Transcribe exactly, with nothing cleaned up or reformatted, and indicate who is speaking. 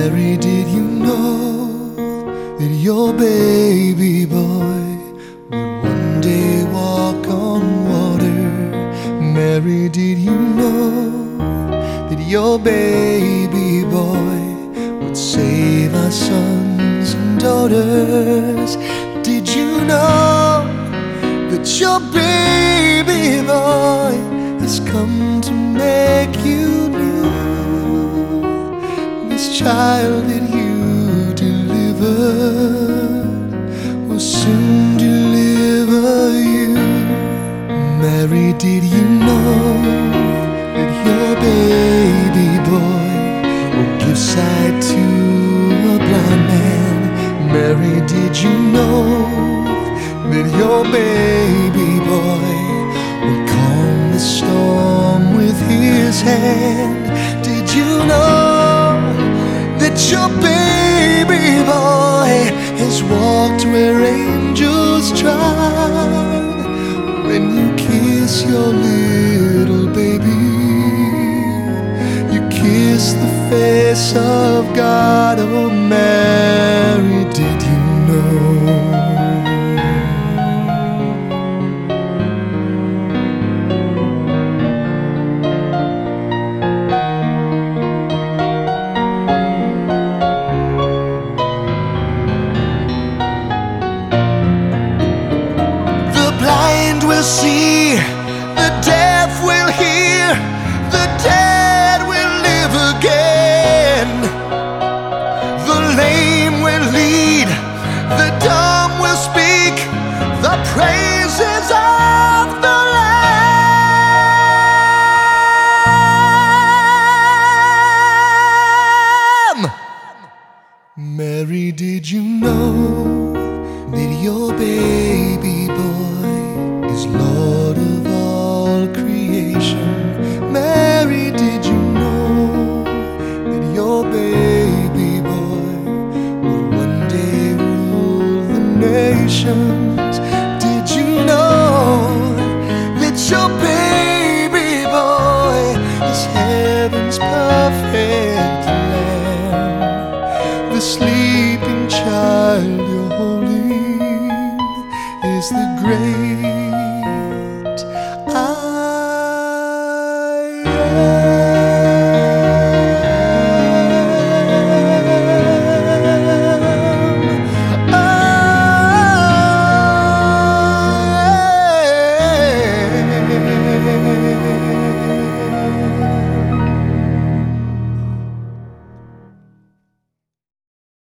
Speaker 1: Mary, did you know that your baby boy would one day walk on water? Mary, did you know that your baby boy would save our sons and daughters? Did you know that your baby boy has come to make you new? This child that you delivered will soon deliver you. Mary, did you know that your baby boy will give sight to a blind man? Mary, did you know that your baby boy will calm the storm with his hand? Did you know that your baby boy has walked where angels trod? When you kiss your little baby, you kiss the face of God. Oh, Mary, did you know? Will see, the deaf will hear, the dead will live again. The lame will lead, the dumb will speak the praises of the Lamb. Mary, did you know that your baby boy is Lord of all creation? Mary, did you know that your baby boy will one day rule the nations? Did you know that your baby boy is heaven's perfect Lamb? The sleeping child you're holding is the great